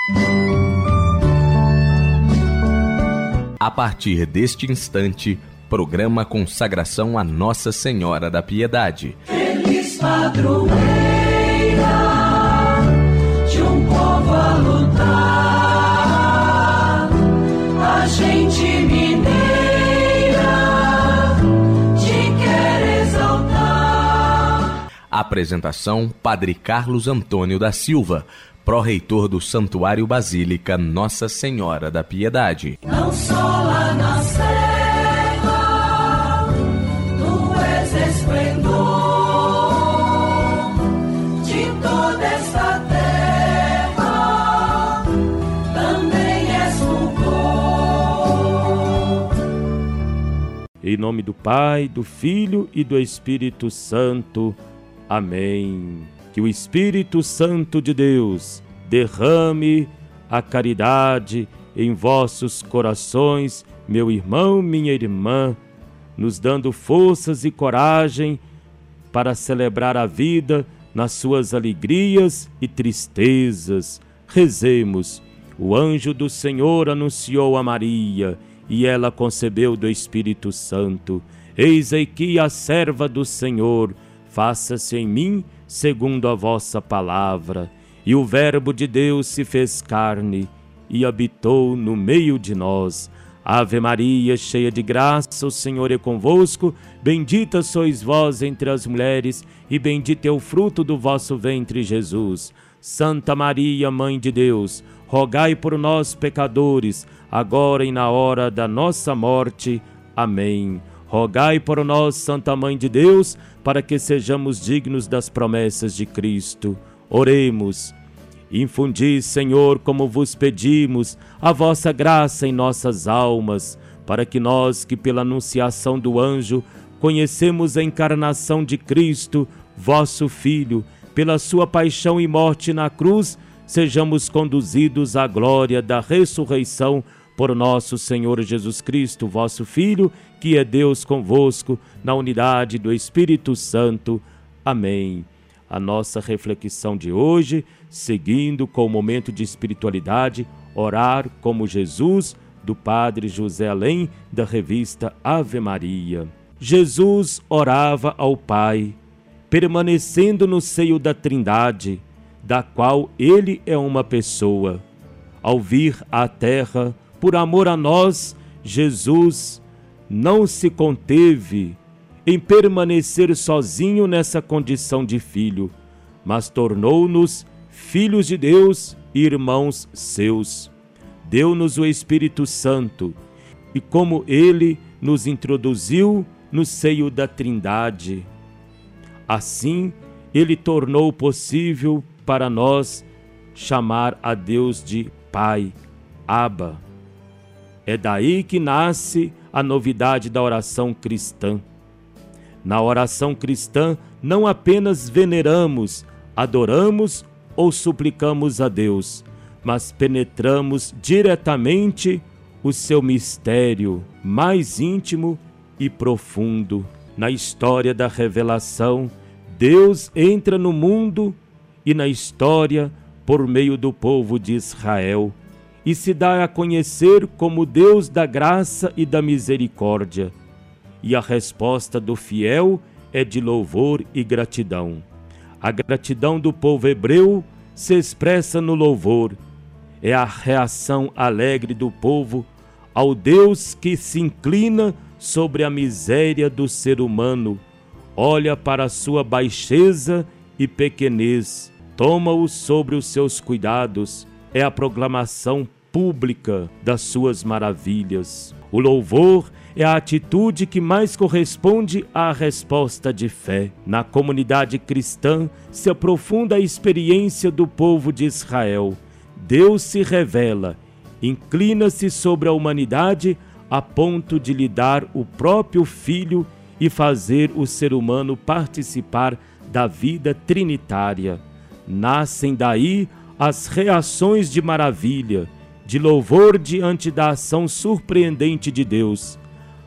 A partir deste instante, programa Consagração a Nossa Senhora da Piedade. Feliz padroeira de um povo a lutar, a gente mineira te quer exaltar. Apresentação: Padre Carlos Antônio da Silva, pró-reitor do Santuário Basílica Nossa Senhora da Piedade. Não só lá na serra, tu és esplendor de toda esta terra, também és fulgor. Em nome do Pai, do Filho e do Espírito Santo. Amém. Que o Espírito Santo de Deus derrame a caridade em vossos corações, meu irmão, minha irmã, nos dando forças e coragem para celebrar a vida nas suas alegrias e tristezas. Rezemos. O anjo do Senhor anunciou a Maria, e ela concebeu do Espírito Santo. Eis aqui a serva do Senhor, faça-se em mim segundo a vossa palavra. E o Verbo de Deus se fez carne e habitou no meio de nós. Ave Maria, cheia de graça, o Senhor é convosco. Bendita sois vós entre as mulheres, e bendito é o fruto do vosso ventre, Jesus. Santa Maria, Mãe de Deus, rogai por nós, pecadores, agora e na hora da nossa morte. Amém. Rogai por nós, Santa Mãe de Deus, para que sejamos dignos das promessas de Cristo. Oremos. Infundi, Senhor, como vos pedimos, a vossa graça em nossas almas, para que nós, que pela anunciação do anjo conhecemos a encarnação de Cristo, vosso Filho, pela sua paixão e morte na cruz, sejamos conduzidos à glória da ressurreição por nosso Senhor Jesus Cristo, vosso Filho, que é Deus convosco, na unidade do Espírito Santo. Amém. A nossa reflexão de hoje, seguindo com o momento de espiritualidade, orar como Jesus, do Padre José Além, da revista Ave Maria. Jesus orava ao Pai, permanecendo no seio da Trindade, da qual ele é uma pessoa. Ao vir à terra, por amor a nós, Jesus não se conteve em permanecer sozinho nessa condição de filho, mas tornou-nos filhos de Deus e irmãos seus. Deu-nos o Espírito Santo, e como ele nos introduziu no seio da Trindade, assim ele tornou possível para nós chamar a Deus de Pai, Abba. É daí que nasce a novidade da oração cristã. Na oração cristã, não apenas veneramos, adoramos ou suplicamos a Deus, mas penetramos diretamente o seu mistério mais íntimo e profundo. Na história da revelação, Deus entra no mundo e na história por meio do povo de Israel, e se dá a conhecer como Deus da graça e da misericórdia. E a resposta do fiel é de louvor e gratidão. A gratidão do povo hebreu se expressa no louvor. É a reação alegre do povo ao Deus que se inclina sobre a miséria do ser humano, olha para a sua baixeza e pequenez, toma-o sobre os seus cuidados. É a proclamação pública das suas maravilhas. O louvor é a atitude que mais corresponde à resposta de fé. Na comunidade cristã se aprofunda a experiência do povo de Israel. Deus se revela, inclina-se sobre a humanidade a ponto de lhe dar o próprio Filho e fazer o ser humano participar da vida trinitária. Nascem daí as reações de maravilha, de louvor diante da ação surpreendente de Deus.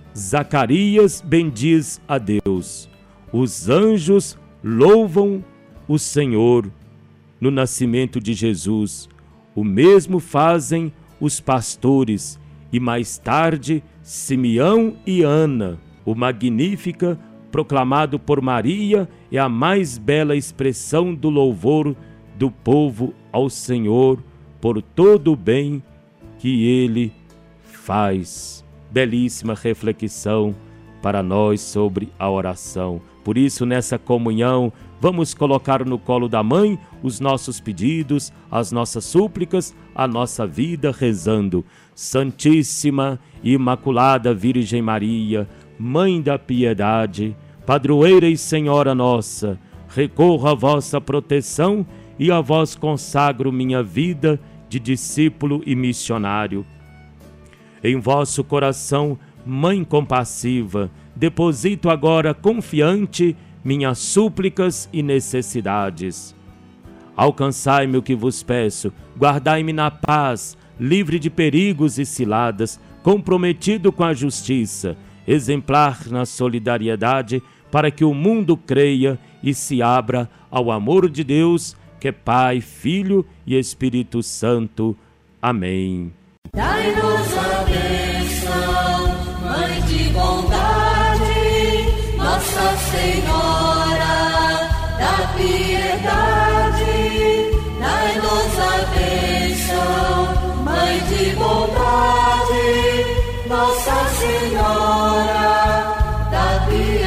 Zacarias bendiz a Deus. Os anjos louvam o Senhor. No nascimento de Jesus, O mesmo fazem os pastores e mais tarde Simeão e Ana. O Magnífica, proclamado por Maria, é a mais bela expressão do louvor do povo ao Senhor por todo o bem que Ele faz. Belíssima reflexão para nós sobre a oração. Por isso, nessa comunhão, vamos colocar no colo da Mãe os nossos pedidos, as nossas súplicas, a nossa vida, rezando: Santíssima e Imaculada Virgem Maria, Mãe da Piedade, Padroeira e Senhora nossa, recorro à vossa proteção e a vós consagro minha vida de discípulo e missionário. Em vosso coração, Mãe compassiva, deposito agora confiante minhas súplicas e necessidades. Alcançai-me o que vos peço, guardai-me na paz, livre de perigos e ciladas, comprometido com a justiça, exemplar na solidariedade, para que o mundo creia e se abra ao amor de Deus, que é Pai, Filho e Espírito Santo. Amém. Dai-nos a bênção, Mãe de bondade, Nossa Senhora da Piedade. Dai-nos a bênção, Mãe de bondade, Nossa Senhora da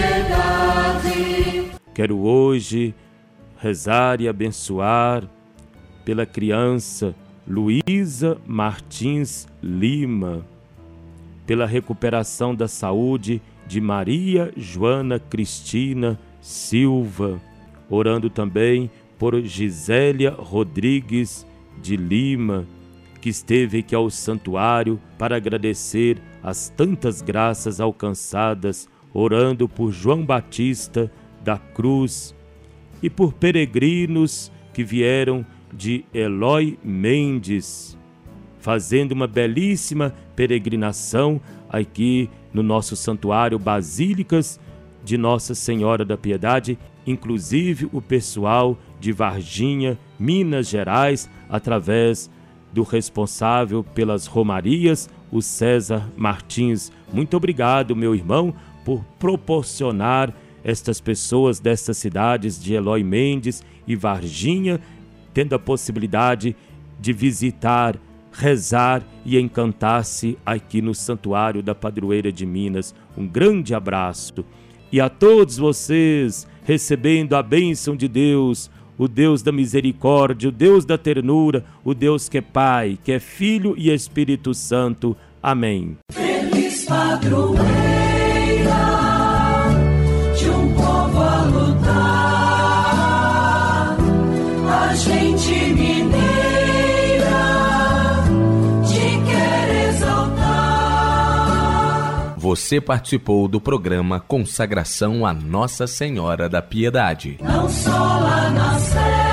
Piedade. Quero hoje rezar e abençoar pela criança Luísa Martins Lima, pela recuperação da saúde de Maria Joana Cristina Silva, orando também por Gisélia Rodrigues de Lima, que esteve aqui ao santuário para agradecer as tantas graças alcançadas, orando por João Batista da Cruz e por peregrinos que vieram de Eloy Mendes, fazendo uma belíssima peregrinação aqui no nosso santuário Basílicas de Nossa Senhora da Piedade, inclusive o pessoal de Varginha, Minas Gerais, através do responsável pelas romarias, o César Martins. Muito obrigado, meu irmão, por proporcionar estas pessoas destas cidades de Eloy Mendes e Varginha, tendo a possibilidade de visitar, rezar e encantar-se aqui no Santuário da Padroeira de Minas. Um grande abraço. E a todos vocês, recebendo a bênção de Deus, o Deus da misericórdia, o Deus da ternura, o Deus que é Pai, que é Filho e Espírito Santo. Amém. Feliz padroeira de um povo a lutar, a gente mineira te quer exaltar. Você participou do programa Consagração a Nossa Senhora da Piedade. Não só lá na Sé